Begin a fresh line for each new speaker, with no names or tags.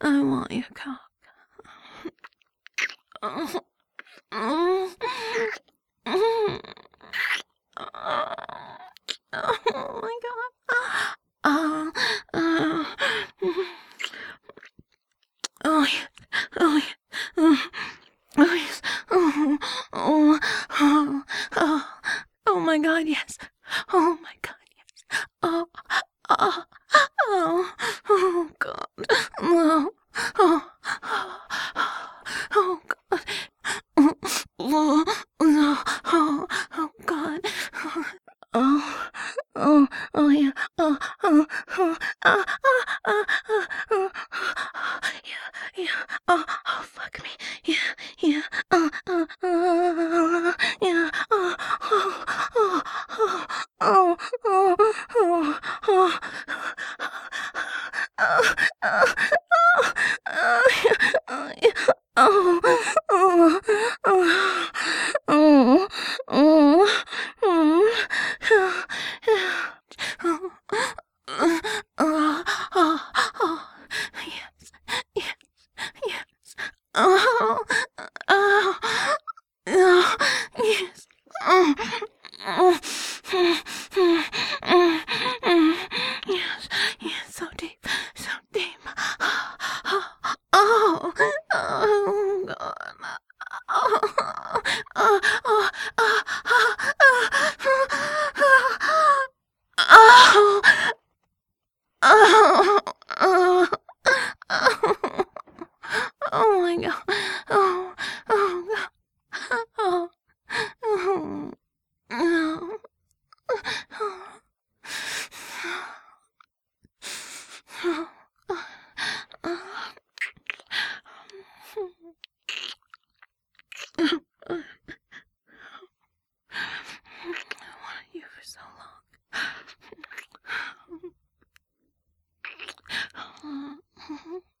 I want your cock. Oh, oh, oh, oh my god. Oh, oh, oh, yeah. Oh, yeah. Oh, oh, yes. Oh, oh, oh, oh, oh my god, yes. Oh my god, yes. Oh, oh, oh, oh god. Oh, oh, oh god. Oh, oh, no. Oh, oh god. Oh, oh, oh yeah. Oh, yeah, yeah. Oh, fuck me. Yeah, yeah. Yeah. Oh, yes, yes, yes. Oh, oh, oh, yes. Oh, oh, yes, yes, so deep, so deep. Oh, oh, God. Oh, oh, oh, oh, oh, oh, oh, oh my God. Oh, oh, God. Oh, oh, no. I wanted you for so long.